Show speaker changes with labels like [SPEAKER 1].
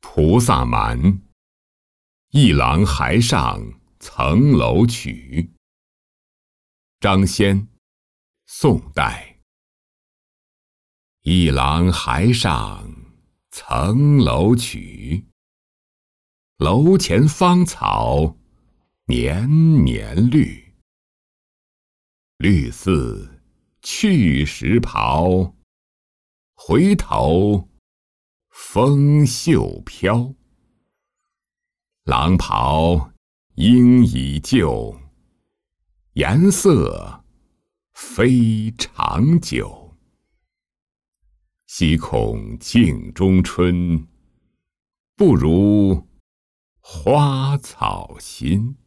[SPEAKER 1] 菩萨蛮，一郎还上层楼曲。张先，宋代。一郎还上层楼曲，楼前芳草年年绿。绿似去时袍，回头风袖飘。郎袍应已旧，颜色非常久。惜恐镜中春，不如花草新。